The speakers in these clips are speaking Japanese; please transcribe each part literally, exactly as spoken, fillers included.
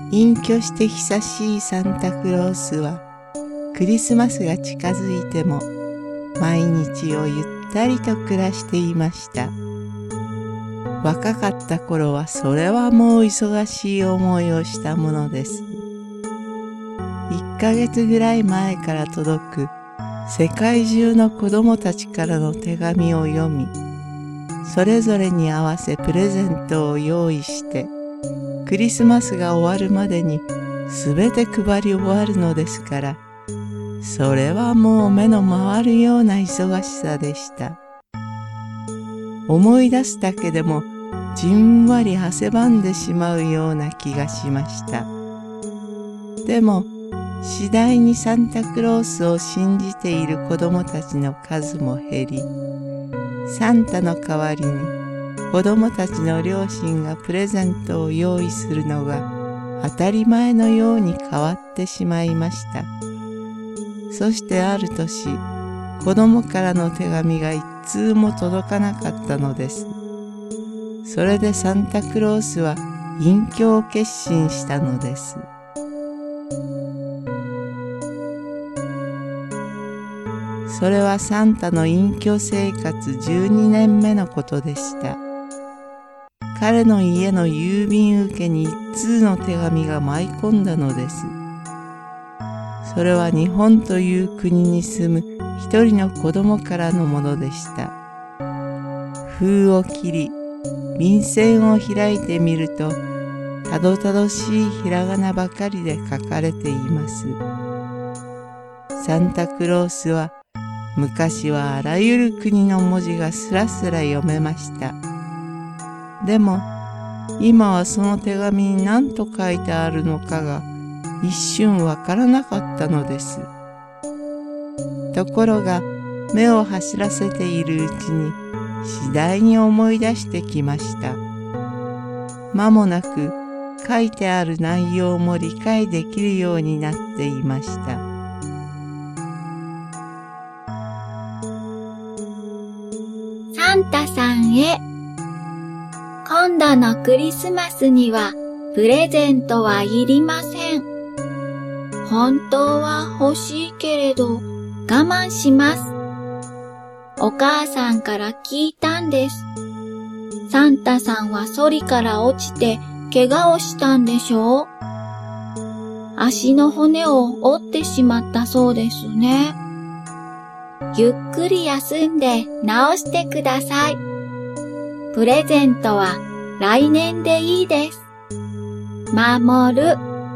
隠居して久しいサンタクロースは、クリスマスが近づいても、毎日をゆったりと暮らしていました。若かった頃はそれはもう忙しい思いをしたものです。いっかげつぐらい前から届く世界中の子供たちからの手紙を読み、それぞれに合わせプレゼントを用意して、クリスマスが終わるまでにすべて配り終わるのですから、それはもう目の回るような忙しさでした。思い出すだけでもじんわり汗ばんでしまうような気がしました。でも次第にサンタクロースを信じている子供たちの数も減り、サンタの代わりに子供たちの両親がプレゼントを用意するのが当たり前のように変わってしまいました。そしてある年、子供からの手紙が一通も届かなかったのです。それでサンタクロースは隠居を決心したのです。それはサンタの隠居生活じゅうにねんめのことでした。彼の家の郵便受けに一通の手紙が舞い込んだのです。それは日本という国に住む一人の子供からのものでした。封を切り、便箋を開いてみると、たどたどしいひらがなばかりで書かれています。サンタクロースは、昔はあらゆる国の文字がすらすら読めました。でも、今はその手紙に何と書いてあるのかが一瞬わからなかったのです。ところが、目を走らせているうちに次第に思い出してきました。間もなく書いてある内容も理解できるようになっていました。 サンタさんへ。今度のクリスマスにはプレゼントはいりません。本当は欲しいけれど我慢します。お母さんから聞いたんです。サンタさんはソリから落ちて怪我をしたんでしょう？足の骨を折ってしまったそうですね。ゆっくり休んで治してください。プレゼントは来年でいいです。守る。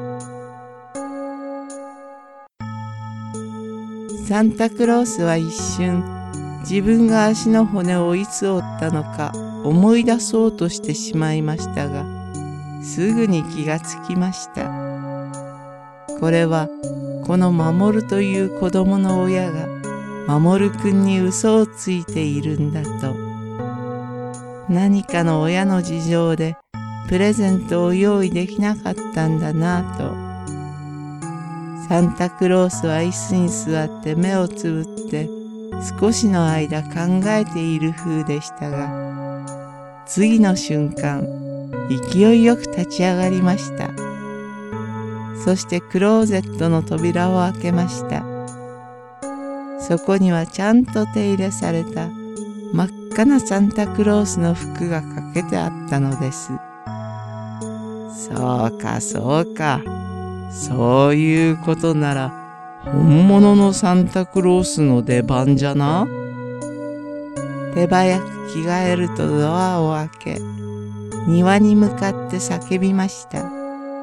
サンタクロースは一瞬、自分が足の骨をいつ折ったのか思い出そうとしてしまいましたが、すぐに気がつきました。これは、この守るという子供の親が、守くんに嘘をついているんだと。何かの親の事情でプレゼントを用意できなかったんだなと。サンタクロースは椅子に座って目をつぶって少しの間考えている風でしたが、次の瞬間、勢いよく立ち上がりました。そしてクローゼットの扉を開けました。そこにはちゃんと手入れされた真っ赤なサンタクロースの服がかけてあったのです。そうかそうか。そういうことなら本物のサンタクロースの出番じゃな。手早く着替えるとドアを開け、庭に向かって叫びました。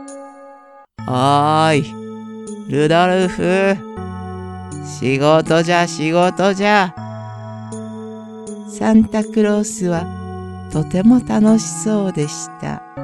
おーい、ルドルフ。仕事じゃ仕事じゃ。サンタクロースはとても楽しそうでした。